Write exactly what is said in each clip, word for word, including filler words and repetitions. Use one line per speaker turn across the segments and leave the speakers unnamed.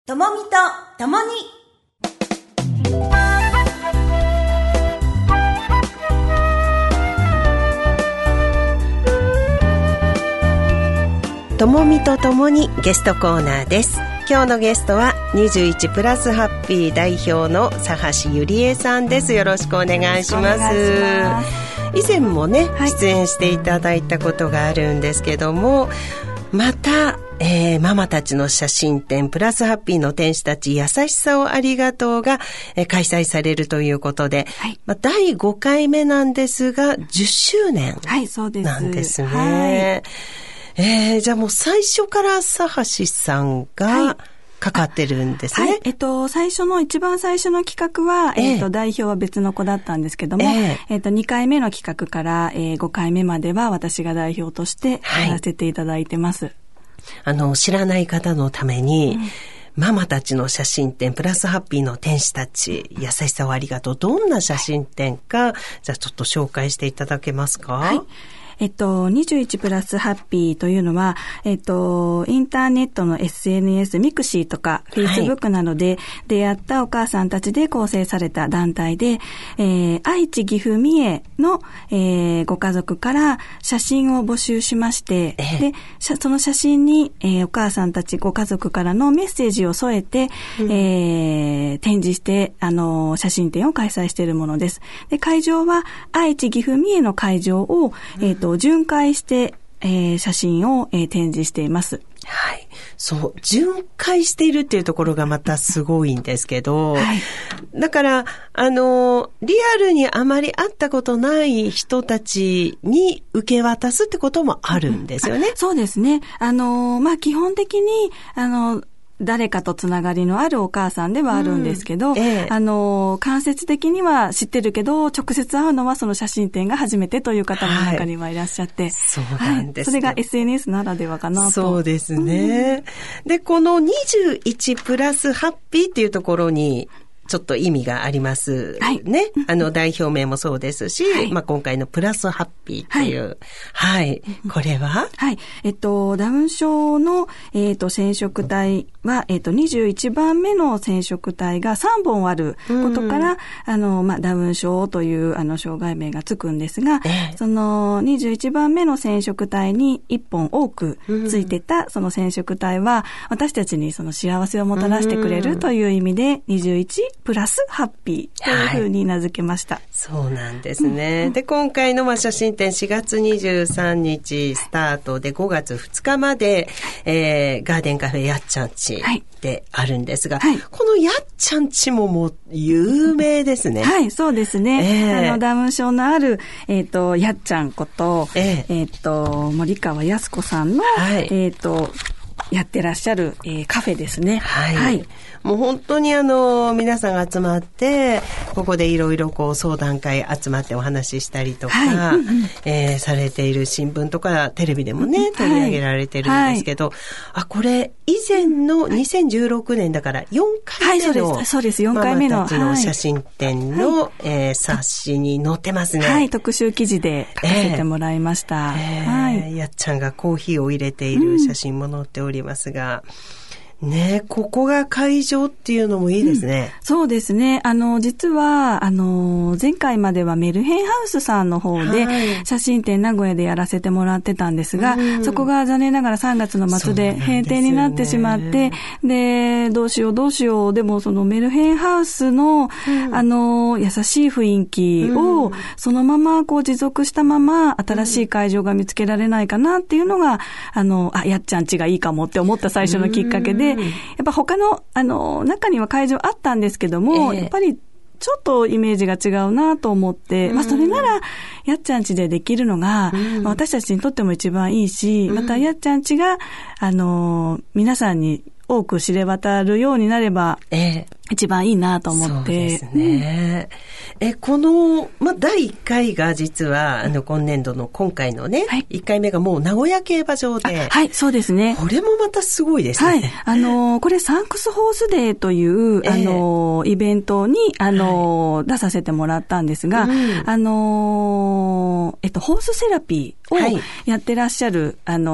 ともみとともに
ともみとともにゲストコーナーです。今日のゲストはにじゅういちプラスハッピー代表の佐橋ゆりえさんです。よろしくお願いします。以前もね、はい、出演していただいたことがあるんですけども、また、えー、ママたちの写真展プラスハッピーの天使たち優しさをありがとうが、えー、開催されるということで、はい、まあ、だいごかいめなんですがじゅっしゅうねんなんですね。はい、えー、じゃあもう最初から佐橋さんがかかってるんですね。
はい、えっと、最初の、一番最初の企画は、えー、えっと、代表は別の子だったんですけども、えー、えっと、にかいめの企画から、えー、ごかいめまでは私が代表としてやらせていただいてます。はい、
あの、知らない方のために、うん、ママたちの写真展プラスハッピーの天使たち優しさをありがとう、どんな写真展か、じゃあちょっと紹介していただけますか？
はい、えっと、にじゅういちプラスハッピーというのは、えっと、インターネットの エスエヌエス、ミクシーとか、フェイスブックなどで出会ったお母さんたちで構成された団体で、えー、愛知、岐阜、三重の、えー、ご家族から写真を募集しまして、えー、で、その写真に、えー、お母さんたちご家族からのメッセージを添えて、うん、えー、展示して、あの、写真展を開催しているものです。で、会場は、愛知、岐阜、三重の会場を、えっと、巡回して、えー、写真を、えー、展示しています。
はい。そう、巡回しているっていうところがまたすごいんですけど、はい、だから、あの、リアルにあまり会ったことない人たちに受け渡すってこともあるんですよね。
うん、そうですね。あの、まあ、基本的に、あの、誰かとつながりのあるお母さんではあるんですけど、うん、ええ、あの、間接的には知ってるけど、直接会うのはその写真展が初めてという方も中にはいらっしゃって、はい、
そうなんです、
はい、それが エスエヌエス ならではかなと。
そうですね。うん、で、このにじゅういちプラスハッピーっていうところに、ちょっと意味がありますね。はい、あの、代表名もそうですし、はい、まあ、今回のプラスハッピーっていう。はい。はい、これは
はい。えっと、ダウン症の、えっと、染色体は、えっと、にじゅういちばんめの染色体がさんぼんあることから、あの、まあ、ダウン症という、あの、障害名がつくんですが、えー、その、にじゅういちばんめの染色体にいっぽん多くついてた、その染色体は、私たちにその幸せをもたらしてくれるという意味で、にじゅういちプラスハッピーというふうに名付けました。はい、
そうなんですね。うん、で、今回のまあ写真展しがつにじゅうさんにちスタートでごがつふつかまで、えー、ガーデンカフェやっちゃんちであるんですが、はい、このやっちゃんちももう有名ですね。
はい、そうですね。えー、あのダウン症のある、えっと、やっちゃんこと、えー、えっと、森川靖子さんの、はい、えっと、やってらっしゃる、えー、カフェですね。
はい。はい、もう本当にあの、皆さんが集まって、ここでいろいろこう相談会集まってお話ししたりとか、はい、うんうん、えー、されている新聞とかテレビでもね、取り上げられてるんですけど、はいはい、あ、これ以前のにせんじゅうろくねんだからよんかいめの、
はい、そうです、よんかいめの、
ママたちの写真展の、はい、えー、冊子に載ってますね。
はい、特集記事で書かせてもらいました。
えーはい、やっちゃんがコーヒーを入れている写真も載っておりますが、うん、ね、ここが会場っていうのもいいですね。
うん、そうですね。あの、実は、あの、前回まではメルヘンハウスさんの方で、写真展名古屋でやらせてもらってたんですが、はい、そこが残念ながらさんがつの末で閉店になってしまって、で、で、どうしようどうしよう、でもそのメルヘンハウスの、うん、あの、優しい雰囲気を、そのままこう持続したまま、新しい会場が見つけられないかなっていうのが、あの、あ、やっちゃんちがいいかもって思った最初のきっかけで、やっぱ他の、あの、中には会場あったんですけども、えー、やっぱりちょっとイメージが違うなと思って、まあそれなら、やっちゃんちでできるのが、まあ、私たちにとっても一番いいし、またやっちゃんちが、あの、皆さんに多く知れ渡るようになれば、えー、一番いいなと思って。そう
ですね。うん、え、この、ま、だいいっかいが実は、あの、今年度の今回のね、はい、いっかいめがもう名古屋競馬場で。
はい、そうですね。
これもまたすごいですね。
はい。あの、これサンクスホースデーという、あの、えー、イベントに、あの、はい、出させてもらったんですが、うん、あの、えっと、ホースセラピーをやってらっしゃる、はい、あの、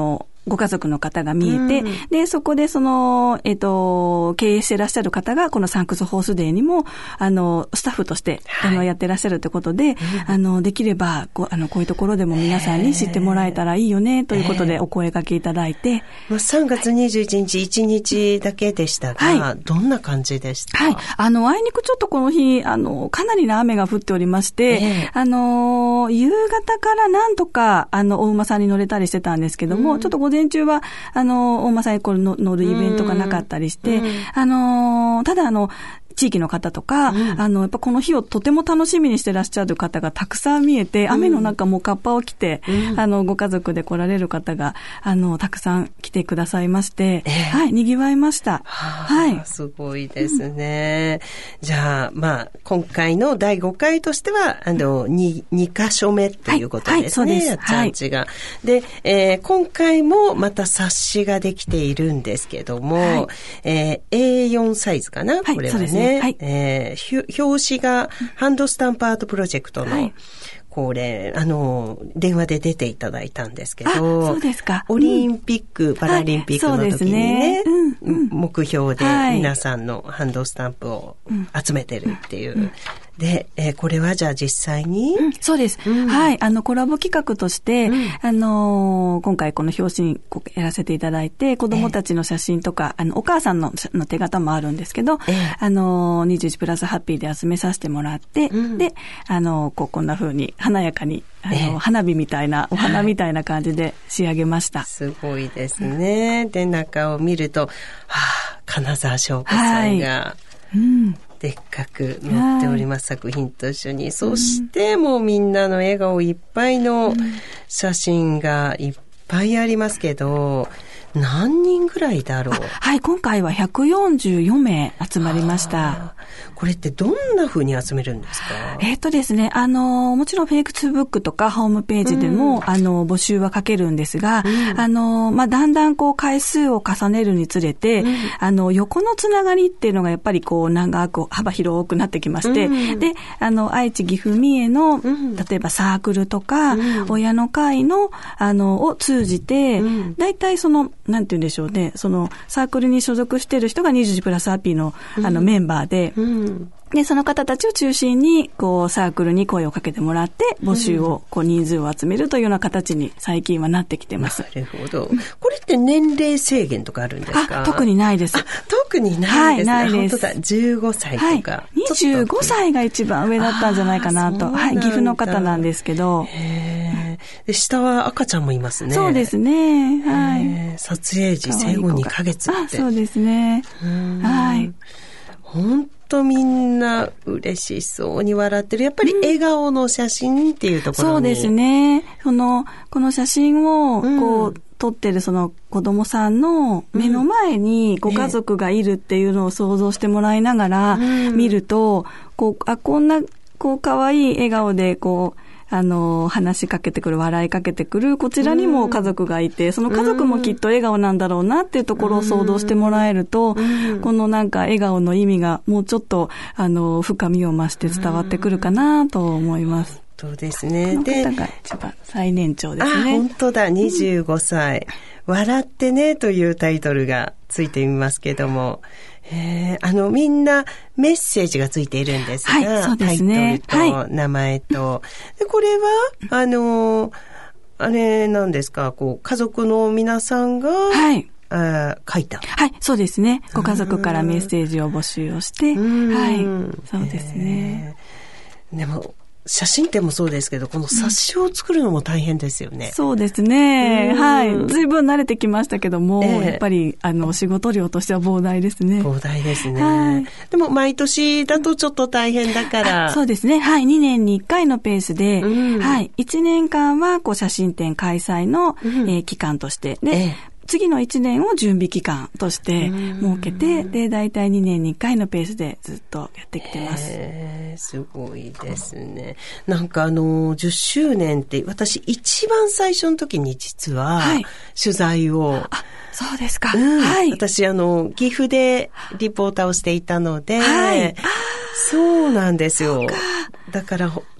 ご家族の方が見えて、うん、で、そこでその、えっと、経営してらっしゃる方が、このサンクスホースデーにも、あの、スタッフとして、はい、あの、やってらっしゃるということで、うん、あの、できれば、こう、あの、こういうところでも皆さんに知ってもらえたらいいよね、ということでお声掛けいただいて。
まあ、さんがつにじゅういちにち、いちにちだけでしたが、はい、どんな感じでしたか？
はい。あの、あいにくちょっとこの日、あの、かなりの雨が降っておりまして、えー、あの、夕方からなんとか、あの、お馬さんに乗れたりしてたんですけども、うん、ちょっと午前中は、あの、お馬さんにこれ乗るイベントがなかったりして、うん、あの、ただあの、地域の方とか、うん、あの、やっぱこの日をとても楽しみにしてらっしゃる方がたくさん見えて、うん、雨の中もカッパを着て、うん、あの、ご家族で来られる方が、あの、たくさん来てくださいまして、えー、はい、賑わいました。
はい。すごいですね。うん、じゃあ、まあ、今回のだいごかいとしては、あの、に、にかしょめということですね。はい、はい、そうです。やっちゃんちが。はい、で、えー、今回もまた冊子ができているんですけども、はい、えー、エーよん サイズかな、はい、これはね。そうですね。はい、えー、表紙がハンドスタンプアートプロジェクトの、はい、これ、あの、電話で出ていただいたんですけど、
そうですか。
オリンピック、うん、パラリンピックの時にね、はいねうんうん、目標で皆さんのハンドスタンプを集めてるっていう。うんうんで、えー、これはじゃあ実際に、
うん、そうです、うん。はい。あの、コラボ企画として、うん、あのー、今回この表紙にやらせていただいて、子供たちの写真とか、えー、あの、お母さんのの手形もあるんですけど、えー、あのー、にじゅういちプラスハッピーで集めさせてもらって、うん、で、あのー、こう、こんな風に華やかに、あの、えー、花火みたいな、お花みたいな感じで仕上げました。
すごいですね。うん、で、中を見ると、はぁ、金沢翔子さんが、はい、うんでっかく載っております、作品と一緒に。そしてもうみんなの笑顔いっぱいの写真がいっぱいありますけど、何人ぐらいだろう？
はい、今回はひゃくよんじゅうよんめい集まりました。
これってどんな風に集めるんですか？
えっとですね、あの、もちろんフェイクツーブックとかホームページでも、うん、あの、募集はかけるんですが、うん、あの、まあ、だんだんこう回数を重ねるにつれて、うん、あの、横のつながりっていうのがやっぱりこう長く幅広くなってきまして、うん、で、あの、愛知、岐阜、三重の、うん、例えばサークルとか、うん、親の会の、あの、を通じて、だいたいその、なんて言うんでしょうね、そのサークルに所属している人がにじゅういちプラスハッピーの、あの、メンバーで、うんで、その方たちを中心に、こう、サークルに声をかけてもらって、募集を、こう、人数を集めるというような形に最近はなってきてます。
なるほど。これって年齢制限とかあるんですか？
あ、特にないです。
あ、特にないですね。はい、ないです。本当だ、じゅうごさいとか。はい、
にじゅうごさいが一番上だったんじゃないかなと。はい、岐阜の方なんですけど。
へー。で、下は赤ちゃんもいますね。
そうですね。はい。
撮影時生後にかげつって。
あ、そうですね。はい。
本当みんな嬉しそうに笑ってる。やっぱり笑顔の写真っていうところに、
うん、そうですね。その、この写真を、こう、うん、撮ってるその子供さんの目の前にご家族がいるっていうのを想像してもらいながら見ると、うん、こう、あ、こんな、こう、可愛い笑顔で、こう、あの、話しかけてくる、笑いかけてくる、こちらにも家族がいて、うん、その家族もきっと笑顔なんだろうなっていうところを想像してもらえると、うん、このなんか笑顔の意味がもうちょっと、あの、深みを増して伝わってくるかなと思います。
そうですね。
この方が一番最年長ですね。
あ、本当だ、にじゅうごさい。うん、笑ってねというタイトルがついていますけども、えー、あの、みんなメッセージがついているんですが、
はい、そうですね、
タイトルと名前と、はい、でこれは、あの、あれなんですか、こう、家族の皆さんが、はい。あ書いた。
はい、そうですね。ご家族からメッセージを募集をして、はい、そうですね。
えー、でも、写真展もそうですけど、この冊子を作るのも大変ですよね。
うん、そうですね。はい。随分慣れてきましたけども、えー、やっぱり、あの、仕事量としては膨大ですね。
膨大ですね。はい。でも、毎年だとちょっと大変だから。
そうですね。はい。にねんにいっかいのペースで、うん、はい。いちねんかんは、こう、写真展開催の、うん、えー、期間として、で、えー次のいちねんを準備期間として設けて、で、だいたいにねんにいっかいのペースでずっとやってきてます。
へー、すごいですね。なんかあの、じゅっしゅうねんって私一番最初の時に実は取材を、はい、
あ、そうですか。
うん、
はい。
私あの、岐阜でリポーターをしていたので、はい、そうなんですよ。だから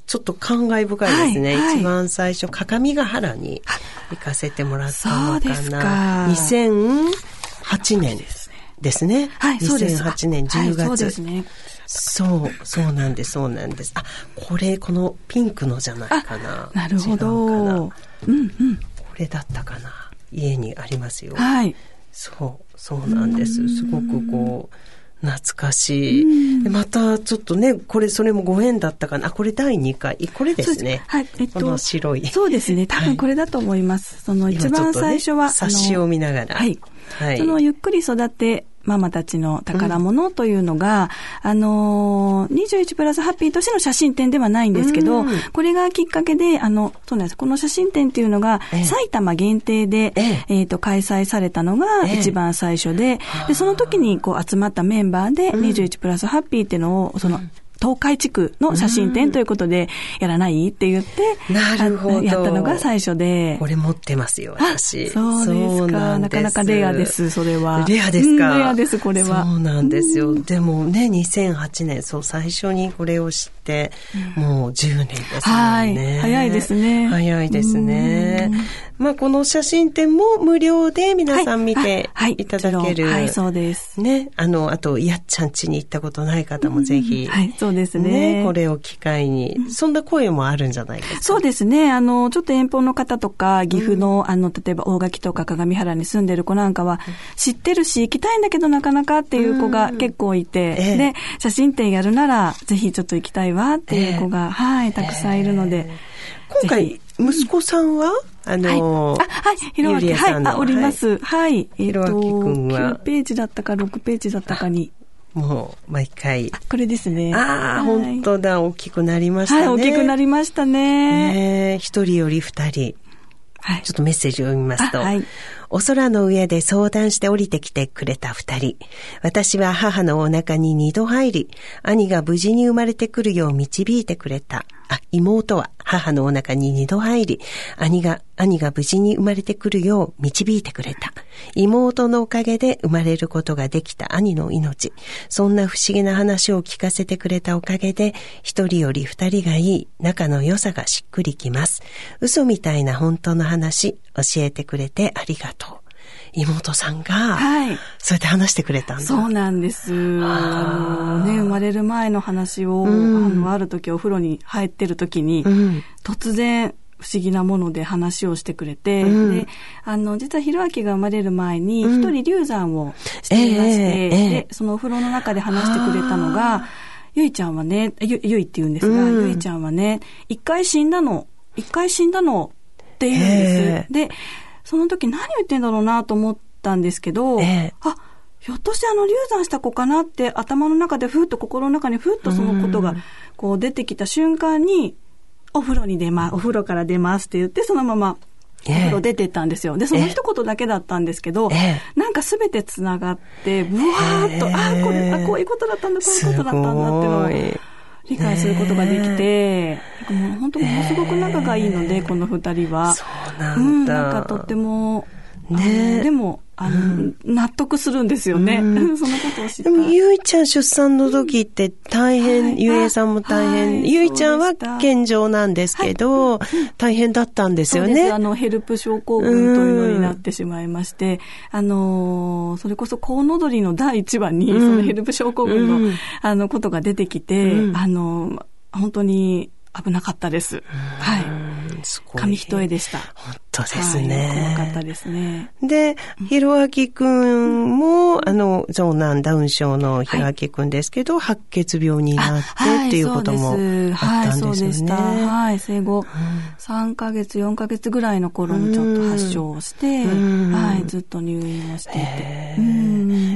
ちょっと感慨深いですね。
はいはい、
一番最初、各務原に行かせてもらったのかな。
そうですか。
にせんはちねんですね。
はい、そうです。
にせんはちねんじゅうがつ。
はい、そうですね。
そう、そうなんです、そうなんです。あ、これ、このピンクのじゃないかな。
なるほど。うんうん。
これだったかな。家にありますよ。
はい。
そう、そうなんです。すごくこう、懐かしい。でまたちょっとね、これ、それもご縁だったかな。あ、これだいにかい。これですね。
はい、えっと、
この白い。
そうですね。多分これだと思います。はい、その一番最初は、
ね、冊子を見ながら。
はい。はい。そのゆっくり育て、ママたちの宝物というのが、うん、あのー、にじゅういちプラスハッピーとしての写真展ではないんですけど、うん、これがきっかけで、あの、そうなんです。この写真展っていうのが、ええ、埼玉限定で、えええー、と、開催されたのが一番最初で、ええ、で、その時にこう集まったメンバーで、にじゅういちプラスハッピーっていうのを、その、うん東海地区の写真展ということでやらないって言って、
なるほど。
やったのが最初で。
これ持ってますよ、私。
そうですか。なかなかレアです、それは。
レアですか、
うん、レアです、これは。
そうなんですよ。でもね、にせんはちねん、そう、最初にこれを知って、うん、もうじゅうねんですもんね。
はい。早いですね。
早いですね。まあ、この写真展も無料で皆さん見ていただける。
はい、はいはい、そうです。
ね。あの、あと、やっちゃん家に行ったことない方もぜひ。
はい、そうですね。
ね、これを機会に、そんな声もあるんじゃないですか。
そうですね。あの、ちょっと遠方の方とか、岐阜の、うん、あの、例えば大垣とか鏡原に住んでる子なんかは、知ってるし、行きたいんだけどなかなかっていう子が結構いて、うんええ、で、写真展やるなら、ぜひちょっと行きたいわっていう子が、え、はい、たくさんいるので。
え、今回、息子さんはあのー、
はい、あ、はい、ひろあき、はい、あ、おります。はい。
ひろあきくんは、
きゅうページだったかろくページだったかに。
もう、毎回。
これですね。
ああ、本当だ、大きくなりましたね。
はい、大きくなりましたね。
ね一人より二人。はい。ちょっとメッセージを読みますと。はい。お空の上で相談して降りてきてくれた二人。私は母のお腹に二度入り、兄が無事に生まれてくるよう導いてくれた。あ、妹は母のお腹に二度入り、兄が、兄が無事に生まれてくるよう導いてくれた。妹のおかげで生まれることができた兄の命。そんな不思議な話を聞かせてくれたおかげで、一人より二人がいい仲の良さがしっくりきます。嘘みたいな本当の話、教えてくれてありがとう。妹さんが、はい、そうやって話してくれたんだ。
そうなんです。あのね、生まれる前の話を、うん、あの、ある時お風呂に入ってる時に、うん、突然不思議なもので話をしてくれて、うん、で、あの、実はひろあきが生まれる前に、一人流産をしていまして、うんえーえー、で、そのお風呂の中で話してくれたのが、ゆいちゃんはね、ゆ、ゆいって言うんですが、うん、ゆいちゃんはね、一回死んだの、一回死んだのって言うんです。で、その時何言ってんだろうなと思ったんですけど、えー、あ、ひょっとしてあの流産した子かなって頭の中でふっと心の中にふっとそのことがこう出てきた瞬間に、お風呂に出ま、お風呂から出ますって言ってそのままお風呂出てったんですよ。で、その一言だけだったんですけど、えー、なんかすべてつながって、ブワーっと、えー、あ、これ、あ、こういうことだったんだ、こういうことだったんだっていうのを理解することができて、なんかもう本当ものすごく仲がいいので、この二人は。
そうなんだ。
うん、なんかとっても、ね、でも、あの、うん、納得するんですよね。うん、そのことを知った。
でも、ゆいちゃん出産の時って大変、うん、ゆいえさんも大変、はい、ゆいちゃんは健常なんですけど、はい、大変だったんですよね。そうです。
あの、ヘルプ症候群というのになってしまいまして、うん、あの、それこそコウノドリのだいいちわに、うん、そのヘルプ症候群の、うん、あの、ことが出てきて、うん、あの、本当に危なかったです。うん、はい。紙一重でした。
本当ですね。
はい、怖かったですね。
で、ひろあきくんも、うん、あの、長男ダウン症のひろあきくんですけど、はい、白血病になってっていうこともあったんですよね。はい、そうでした。
はい、生後さんかげつ、よんかげつぐらいの頃にちょっと発症をして、うん、はい、ずっと入院をしていて。うん、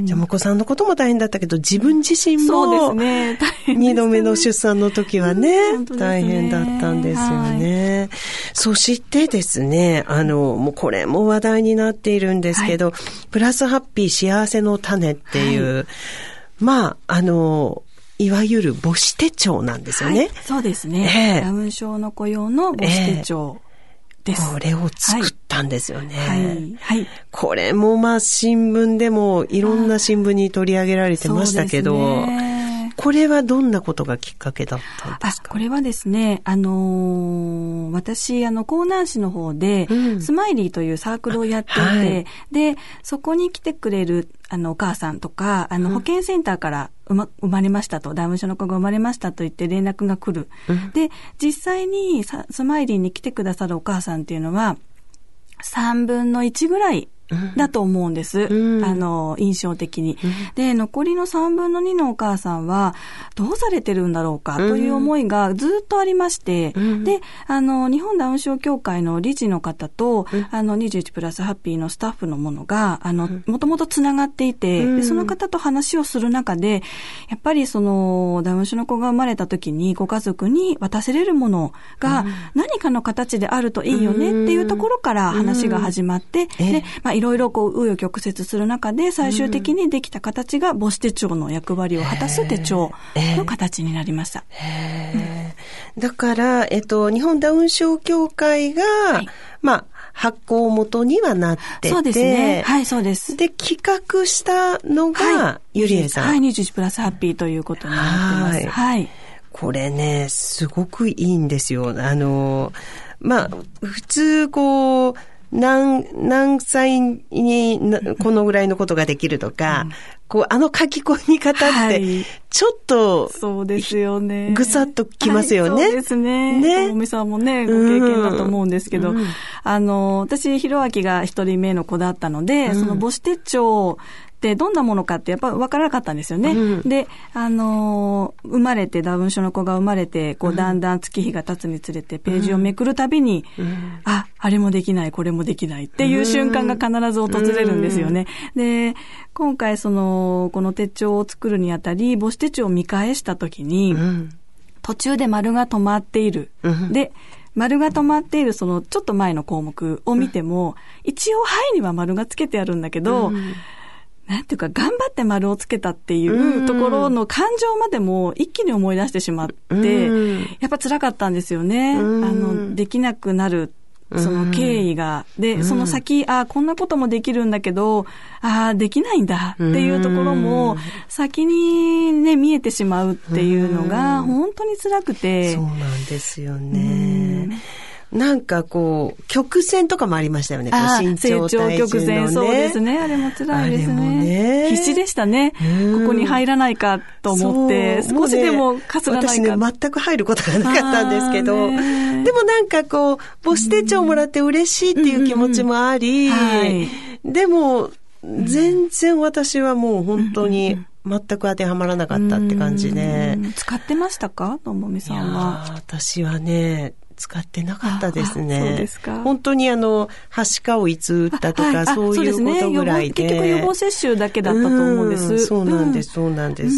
じゃあ、お子さんのことも大変だったけど、自分自身も、
そうですね、大変でしたね。
二度目の出産の時はね、うん、大変だったんですよね。はい、そしてですね、あの、もうこれも話題になっているんですけど、はい、プラスハッピー幸せの種っていう、はい、まあ、あの、いわゆる母子手帳なんですよね。はい、
そうですね。えー、ダウン症の子用の母子手帳です。
えー、これを作ったんですよね。
はい。はい。
これもまあ新聞でもいろんな新聞に取り上げられてましたけど、 これはどんなことがきっかけだったんですか？
あ、これはですね、あのー、私、あの、江南市の方で、うん、スマイリーというサークルをやっていて、はい、で、そこに来てくれる、あの、お母さんとか、あの、保健センターから生ま、生まれましたと、ダウン症の子が生まれましたと言って連絡が来る。うん、で、実際にスマイリーに来てくださるお母さんっていうのは、さんぶんのいちぐらい、だと思うんです。うん、あの、印象的に、うん。で、残りのさんぶんのにのお母さんは、どうされてるんだろうかという思いがずっとありまして、うん、で、あの、日本ダウン症協会の理事の方と、うん、あの、にじゅういちプラスハッピーのスタッフのものが、あの、もともとつながっていて、うん、で、その方と話をする中で、やっぱりその、ダウン症の子が生まれた時に、ご家族に渡せれるものが、何かの形であるといいよねっていうところから話が始まって、うん、で、まあ、いろいろこう、紆余曲折する中で、最終的にできた形が母子手帳の役割を果たす手帳の形になりました。
へー、うん、だから、えっと、日本ダウン症協会が、はい、まあ、発行元にはなってて。
そうですね。はい、そうです。
で、企画したのが、はい、ゆりえさん。
はい、にじゅういちプラスハッピーということになってます。はい。はい、
これね、すごくいいんですよ。あの、まあ、普通、こう、何、何歳にこのぐらいのことができるとか、うん、こう、あの書き込み方って、ちょっと、はい、
そうですよね。
ぐさっときますよね。
はい、そうですね。ね。ともみさんもね、ご経験だと思うんですけど、うん、あの、私、ひろあきが一人目の子だったので、うん、その母子手帳、でどんなものかってやっぱ分からなかったんですよね。うん、で、あのー、生まれて、ダウン症の子が生まれて、こう、だんだん月日が経つにつれて、ページをめくるたびに、うん、あ、あれもできない、これもできないっていう瞬間が必ず訪れるんですよね。うん、で、今回その、この手帳を作るにあたり、母子手帳を見返したときに、うん、途中で丸が止まっている。うん、で、丸が止まっているその、ちょっと前の項目を見ても、うん、一応、はいには丸がつけてあるんだけど、うんなんていうか、頑張って丸をつけたっていうところの感情までも一気に思い出してしまって、やっぱ辛かったんですよね。あの、できなくなる、その経緯が。で、その先、ああ、こんなこともできるんだけど、ああ、できないんだっていうところも、先にね、見えてしまうっていうのが、本当に辛くて。
そうなんですよね。なんかこう、曲線とかもありましたよね。こう身長体重のね。成長曲線、
そうですね。あれも辛いですね。あれもね必死でしたね。ここに入らないかと思って、少しでもかすらないか。
私ね、全く入ることがなかったんですけど、でもなんかこう、母子手帳もらって嬉しいっていう気持ちもあり、はい、でも、全然私はもう本当に、全く当てはまらなかったって感じで。
使ってましたか？ともみさんは。
いや私はね、使ってなかったですね。
そうですか。
本当にあの、はしかをいつ打ったとか、そういうことぐらいで。
結局予防接種だけだったと思うんです。
そうなんです、そうなんです。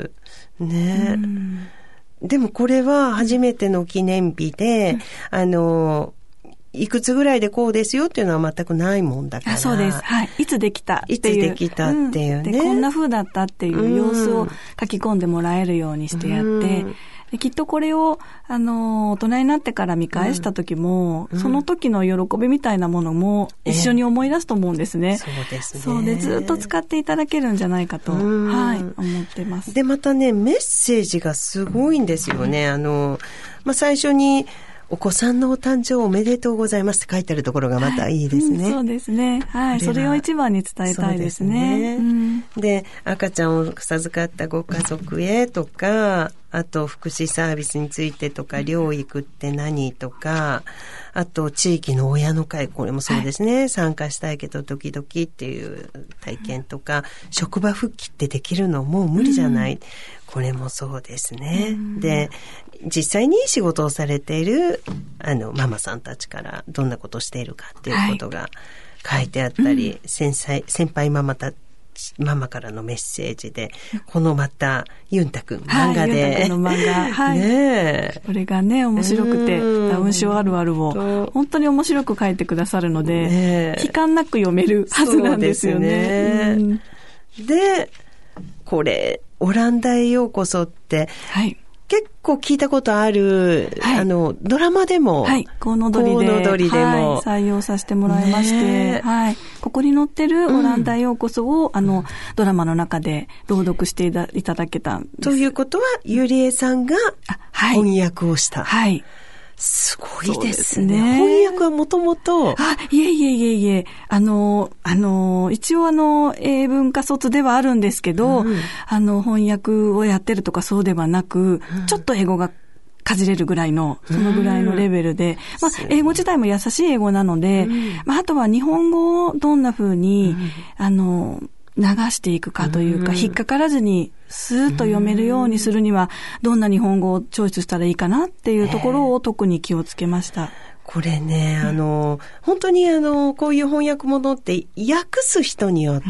ね。でもこれは初めての記念日で、あの、いくつぐらいでこうですよっていうのは全くないもんだから。
そうです。はい。いつできたっていう。
いつできたっていうね。
うん、で、こんな風だったっていう様子を書き込んでもらえるようにしてやって、できっとこれを、あの、大人になってから見返した時も、うん、その時の喜びみたいなものも一緒に思い出すと思うんですね。えー、
そうですね。
そうで、ずっと使っていただけるんじゃないかと、はい、思ってます。
で、またね、メッセージがすごいんですよね。あの、まあ、最初に、お子さんのお誕生おめでとうございますって書いてあるところがまたいいですね。
はいうん、そうですね。はい。それを一番に伝えたいですね。
そうですね。うん、で、赤ちゃんを授かったご家族へとか、あと福祉サービスについてとか、療育って何とか、あと地域の親の会、これもそうですね。はい、参加したいけどドキドキっていう体験とか、職場復帰ってできるのもう無理じゃない。うん、これもそうですね。うん、で、実際に仕事をされているあのママさんたちからどんなことをしているかっていうことが書いてあったり、はい、先輩、先輩ママたママからのメッセージで、このまたユンタくん漫画で、
はい、ユンタくんの漫画、はい、ねこれがね面白くて、ダウン症あるあるを本当に面白く書いてくださるので、ね、悲観なく読めるはずなんですよね。
そうですね。うん、で、これオランダへようこそって、
はい。
結構聞いたことある、はい、あの、ドラマでも。
はい。コウノドリで。
コウノドリでも。はい、
採用させてもらいまして。はい。ここに載ってるオランダへようこそを、うん、あの、ドラマの中で朗読していた、いただけたんです。
ということは、ゆりえさんが翻訳をした。
はい。はい
すごいですね。翻訳はもともと。
あ、いえいえいえいえ。あの、あの、一応あの、英文科卒ではあるんですけど、うん、あの、翻訳をやってるとかそうではなく、うん、ちょっと英語がかじれるぐらいの、そのぐらいのレベルで、うん、まあ、英語自体も優しい英語なので、うん、まあ、あとは日本語をどんな風に、うん、あの、流していくかというか、うん、引っかからずにスーッと読めるようにするには、どんな日本語をチョイスしたらいいかなっていうところを特に気をつけました。
これね、あの、本当にあの、こういう翻訳物って訳す人によって、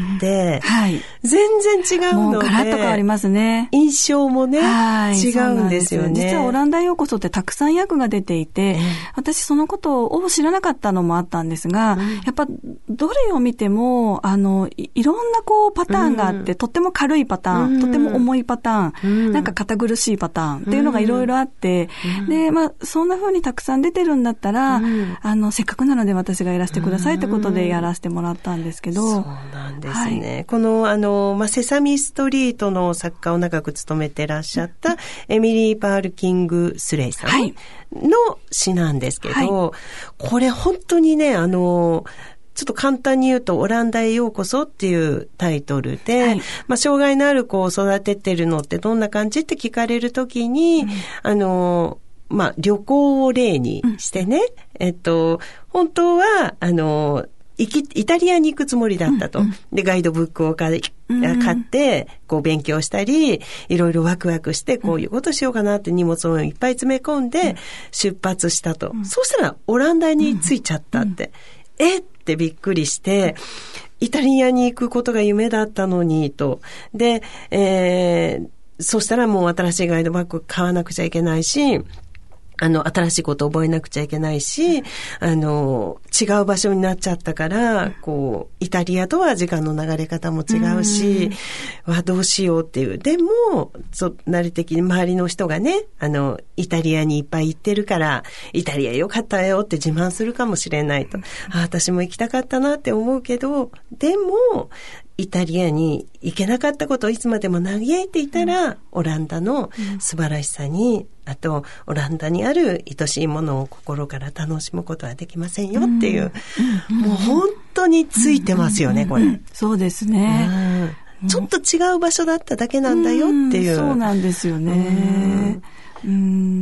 うん、はい。全然違うので。もう
ガラッと変わりますね。
印象もね、はい、違うんですよね。
実はオランダへようこそってたくさん訳が出ていて、えー、私そのことを知らなかったのもあったんですが、うん、やっぱどれを見ても、あの、い, いろんなこうパターンがあって、うん、とっても軽いパターン、うん、とても重いパターン、うん、なんか堅苦しいパターンっていうのがいろいろあって、うん、で、まあ、そんな風にたくさん出てるんだったら、うん、あのせっかくなので私がやらせてくださいってことでやらせてもらったんですけど、
そうなんですね、はい、このあの、まあ、セサミストリートの作家を長く務めてらっしゃったエミリー・パール・キング・スレイさんの詩なんですけど、はい、これ本当にね、あのちょっと簡単に言うと、オランダへようこそっていうタイトルで、はい、まあ、障害のある子を育ててるのってどんな感じって聞かれるときに、うん、あのまあ、旅行を例にしてね、うん、えっと、本当は、あの、イタリアに行くつもりだったと。うんうん、で、ガイドブックを買って、こう勉強したり、いろいろワクワクして、こういうことしようかなって荷物をいっぱい詰め込んで、出発したと。うん、そうしたら、オランダに着いちゃったって。うんうん、えってびっくりして、イタリアに行くことが夢だったのに、と。で、えー、そしたらもう新しいガイドバッグ買わなくちゃいけないし、あの、新しいことを覚えなくちゃいけないし、あの、違う場所になっちゃったから、こう、イタリアとは時間の流れ方も違うし、わ、どうしようっていう。でも、そ、なり的に周りの人がね、あの、イタリアにいっぱい行ってるから、イタリアよかったよって自慢するかもしれないと。あ、私も行きたかったなって思うけど、でも、イタリアに行けなかったことをいつまでも嘆いていたら、うん、オランダの素晴らしさに、あとオランダにある愛しいものを心から楽しむことはできませんよっていう、うん、もう本当についてますよね、これ、うんうんうん、
そうですね、
うん、ちょっと違う場所だっただけなんだよっていう、
うん、そうなんですよね、うん、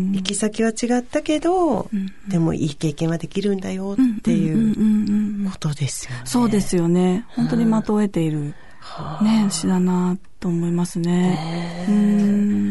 行き先は違ったけど、うん、でもいい経験はできるんだよっていうことですよね。
そうですよね。本当に的を得ている、はあ、ね、詩だなと思いますね。
うん、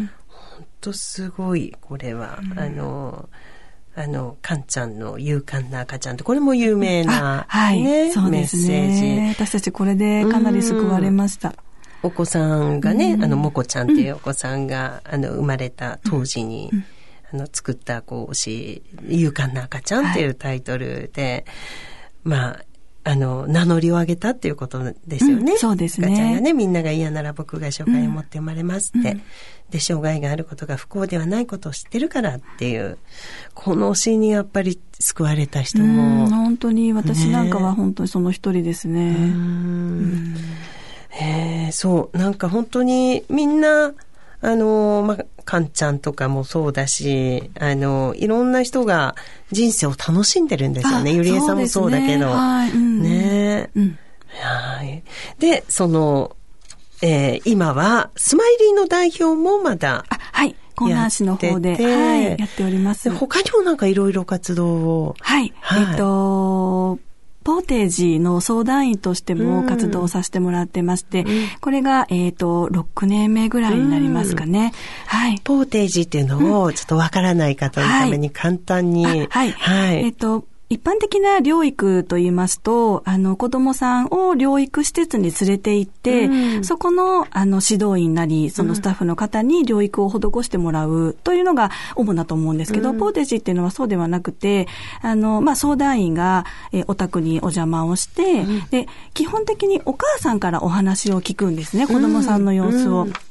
本当すごいこれは、うん、あのあのカンちゃんの勇敢な赤ちゃんってこれも有名な、
はいね、そうですね、メッセージ。私たちこれでかなり救われました。
お子さんがね、うん、あの、もこちゃんっていうお子さんが、うん、あの、生まれた当時に、うん、あの、作った、こう、詩、勇敢な赤ちゃんっていうタイトルで、はい、まあ、あの、名乗りを上げたっていうことですよね。
うん、そうですね。
赤ちゃんがね、みんなが嫌なら僕が障害を持って生まれますって、うん、で、障害があることが不幸ではないことを知ってるからっていう、この詩にやっぱり救われた人も。
うん、本当に、私なんかは本当にその一人ですね。ね、うん、
えー、そうなんか本当にみんなあのまあカンちゃんとかもそうだし、あのいろんな人が人生を楽しんでるんですよね。ゆりえさんもそうだけど、はい、うん、ね、うん、はい。でその、えー、今はスマイリーの代表もまだ
あ、はい、江南市の方で、はい、やっております。
他にもなんかいろいろ活動を、
はい、はい、えっとポーテージの相談員としても活動させてもらってまして、うん、これが、えっと、ろくねんめぐらいになりますかね。うん、はい。
ポーテージっていうのをちょっとわからない方のために簡単に。はい。
はい。はい、えっと、一般的な療育と言いますと、あの、子供さんを療育施設に連れて行って、うん、そこの、あの、指導員なり、そのスタッフの方に療育を施してもらうというのが主だと思うんですけど、うん、ポーテージっていうのはそうではなくて、あの、まあ、相談員が、えー、お宅にお邪魔をして、うん、で、基本的にお母さんからお話を聞くんですね、子供さんの様子を。うんうん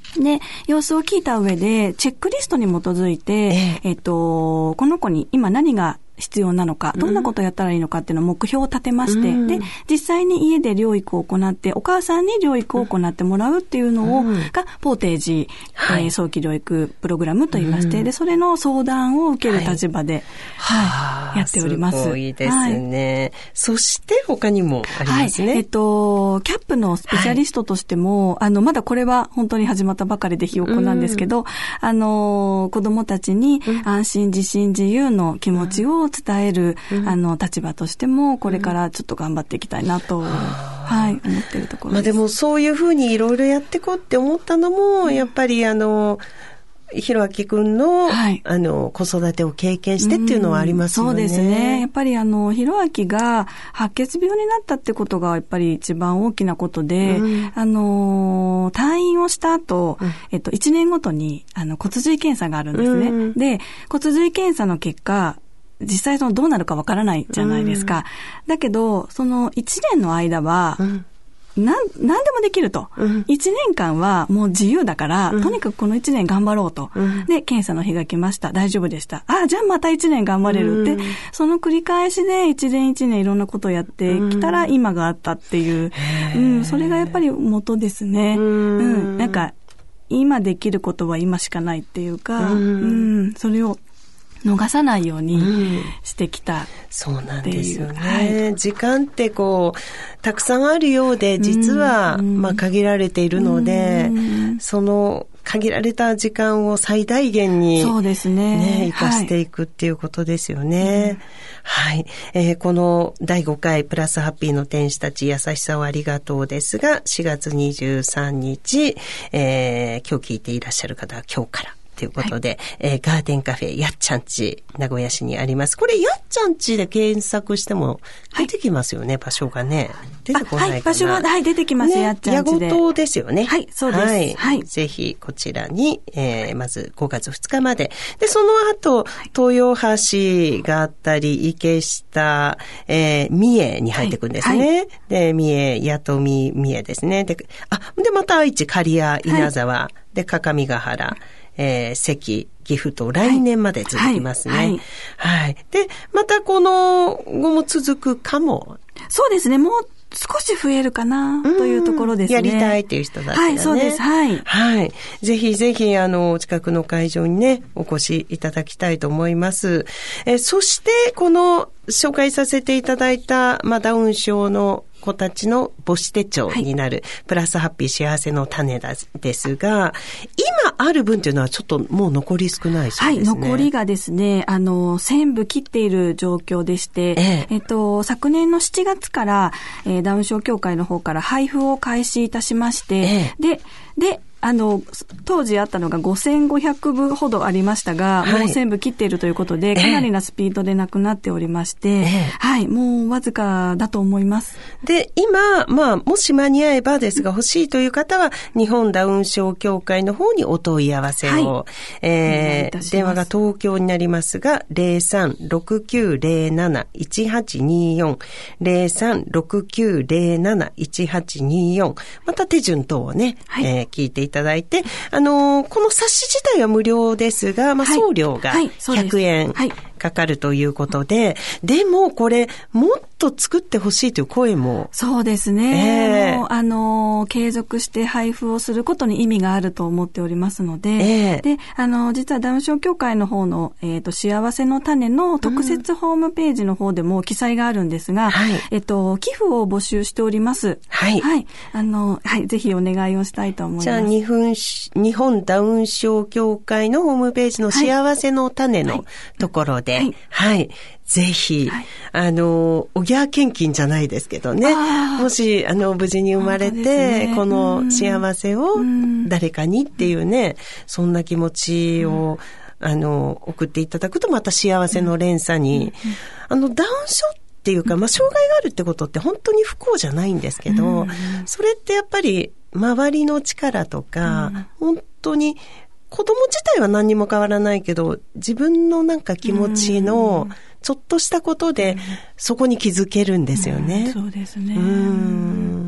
で、様子を聞いた上で、チェックリストに基づいて、ええっと、この子に今何が必要なのか、どんなことをやったらいいのかっていうのを目標を立てまして、うん、で、実際に家で療育を行って、お母さんに療育を行ってもらうっていうのを、うん、が、ポーテージ、はい、えー、早期療育プログラムと言いまして、うん、で、それの相談を受ける立場で、はい、はい、やっております。
すごいですね。はい、そして、他にもありますね。はい、
えっと、キャップのスペシャリストとしても、はい、あの、まだこれは本当に始まったばかりでひよこなんですけど、うん、あの、子供たちに安心、自信、自由の気持ちを伝える、うん、あの立場としてもこれからちょっと頑張っていきたいなと、うん、はい、思っているところです。まあ、
でもそういうふうにいろいろやっていこうって思ったのも、うん、やっぱりあのひろあきくんの、はい、あの子育てを経験してっていうのはありますよね。うん、そうですね。
やっぱりあのひろあきが白血病になったってことがやっぱり一番大きなことで、うん、あの退院をした後、うん、えっといちねんごとにあの骨髄検査があるんですね。うん、で骨髄検査の結果、実際そのどうなるかわからないじゃないですか。うん、だけど、そのいちねんの間は、うん、なん、なんでもできると。うん、いちねんかんはもう自由だから、うん、とにかくこのいちねん頑張ろうと。うん、で、検査の日が来ました。大丈夫でした。あ、じゃあまたいちねん頑張れるって、うん、その繰り返しでいちねんいちねんいろんなことをやってきたら今があったっていう。うん、それがやっぱり元ですね。うん、うん、なんか、今できることは今しかないっていうか、うん、うん、それを逃さないようにしてきた、うん、
そうなんですよね、はい、時間ってこうたくさんあるようで実は、うん、まあ、限られているので、うん、その限られた時間を最大限に、
そうですね、
ね、生かしていくっていうことですよね。はい、はい、えー、このだいごかいプラスハッピーの天使たち優しさをありがとうですが、しがつにじゅうさんにち、えー、今日聞いていらっしゃる方は今日からということで、はい、えー、ガーデンカフェやっちゃんち名古屋市にあります。これやっちゃんちで検索しても出てきますよね、はい、場所がね。出てこないかな。はい、
場所は、はい、出てきます、ね、やっちゃんちで。
矢後ですよね。
はい、そうです。はい。はい、
ぜひこちらに、えー、まずごがつふつかまで。で、その後、豊橋があったり、池下、えー、三重に入っていくんですね。はいはい、で、三重、八富三重ですね。で、あ、で、また愛知、刈谷、稲沢、はい、で、各務原、えー、関、岐阜と来年まで続きますね。はい。はいはい、で、またこの後も続くかも。
そうですね。もう少し増えるかなというところですね。
やりたいっていう人だったらね。
はい、そうです。はい。
はい。ぜひぜひ、あの、近くの会場にね、お越しいただきたいと思います。えー、そして、この紹介させていただいた、まあ、ダウン症の子たちの母子手帳になる、はい、プラスハッピー幸せの種だですが、今ある分というのはちょっともう残り少ないそうですね。
はい、残りがですね、あの、全部切っている状況でして、えええっと、昨年のしちがつから、えー、ダウン症協会の方から配布を開始いたしまして、ええ、で、で、あの、当時あったのがごせんごひゃくぶほどありましたが、はい、もう全部切っているということで、かなりなスピードでなくなっておりまして、ええ、はい、もうわずかだと思います。
で、今、まあ、もし間に合えばですが、欲しいという方は、日本ダウン症協会の方にお問い合わせを、はい、えー、電話が東京になりますが、ゼロさんろくきゅうゼロなないちはちによん、ゼロさんろくきゅうゼロなないちはちによん、また手順等をね、はい、えー、聞いていただいて、あのー、この冊子自体は無料ですが、まあ、送料がひゃくえんかかるということで、はいはい、でもこれもっと作ってほしいという声も。
そうですね。えー、もうあのー、継続して配布をすることに意味があると思っておりますので、えー、で、あのー、実はダウン症協会の方の、えっと、幸せの種の特設ホームページの方でも記載があるんですが、うん、はい、えっと、寄付を募集しております。はい。はい。あの、はい、ぜひお願いをしたいと思います。
じゃあ、日本、日本ダウン症協会のホームページの幸せの種のところで、はい。はいはい、ぜひ、はい、あの、おぎゃー献金じゃないですけどね。もし、あの、無事に生まれて、ね、この幸せを誰かにっていうね、そんな気持ちを、あの、送っていただくと、また幸せの連鎖に、あの、ダウン症っていうか、まあ、障害があるってことって本当に不幸じゃないんですけど、それってやっぱり、周りの力とか、本当に、子供自体は何にも変わらないけど、自分のなんか気持ちのちょっとしたことでそこに気づけるんですよね。
うん、そうですね。う
ん、だ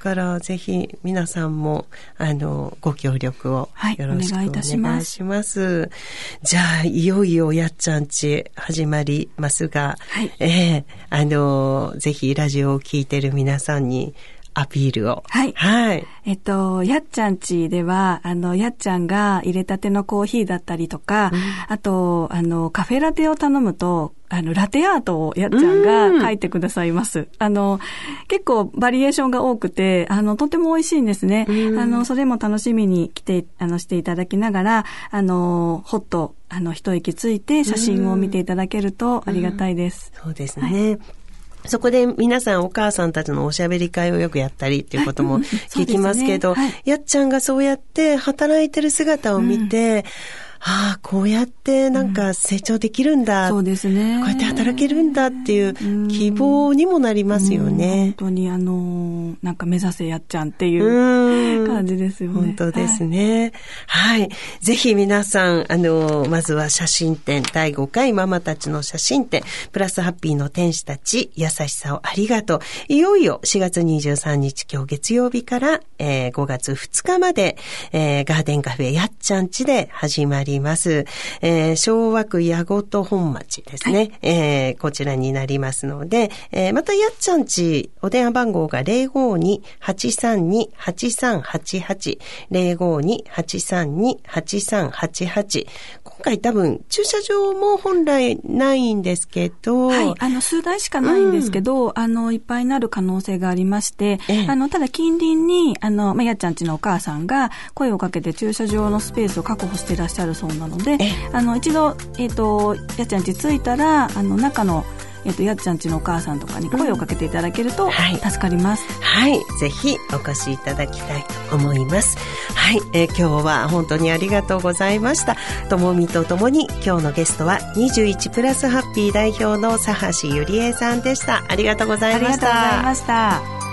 からぜひ皆さんもあのご協力をよろしくお願いします。はい、じゃあいよいよやっちゃんち始まりますが、はい、えー、あのぜひラジオを聞いてる皆さんにアピールを。
はい。はい。えっと、やっちゃんちでは、あの、やっちゃんが入れたてのコーヒーだったりとか、うん、あと、あの、カフェラテを頼むと、あの、ラテアートをやっちゃんが書いてくださいます。あの、結構バリエーションが多くて、あの、とても美味しいんですね。あの、それも楽しみに来て、あの、していただきながら、あの、ほっと、あの、一息ついて写真を見ていただけるとありがたいです。
そうですね。はい、そこで皆さんお母さんたちのおしゃべり会をよくやったりっていうことも聞きますけど、はいねはい、やっちゃんがそうやって働いてる姿を見て、うんああ、こうやってなんか成長できるんだ、うん。そうですね。こうやって働けるんだっていう希望にもなりますよね。
うん、本当にあの、なんか目指せやっちゃんっていう感じですよね。
本当ですね。はい。はい、ぜひ皆さん、あの、まずは写真展、だいごかいママたちの写真展、プラスハッピーの天使たち、優しさをありがとう。いよいよしがつにじゅうさんにち今日月曜日から、えー、ごがつふつかまで、えー、ガーデンカフェやっちゃんちで始まります。えー、昭和区矢事本町ですね、はいえー。こちらになりますので、えー、またやっちゃんちお電話番号が ゼロごに はちさんに はちさんはちはち ゼロごに はちさんに はちさんはちはち今回多分駐車場も本来ないんですけど、
はい、あの数台しかないんですけど、うん、あのいっぱいになる可能性がありまして、ええ、あのただ近隣にあのまあやっちゃんちのお母さんが声をかけて駐車場のスペースを確保していらっしゃるそうなので、あの一度えっ、ー、とやっちゃんち着いたらあの中のえっと、やっちゃんちのお母さんとかに声をかけていただけると助かります。
うん、はい、はい。ぜひお越しいただきたいと思います。はい、えー、今日は本当にありがとうございました。ともみとともに今日のゲストはにじゅういちプラスハッピー代表の佐橋ゆりえさんでした。ありがとうございました。
ありがとうございました。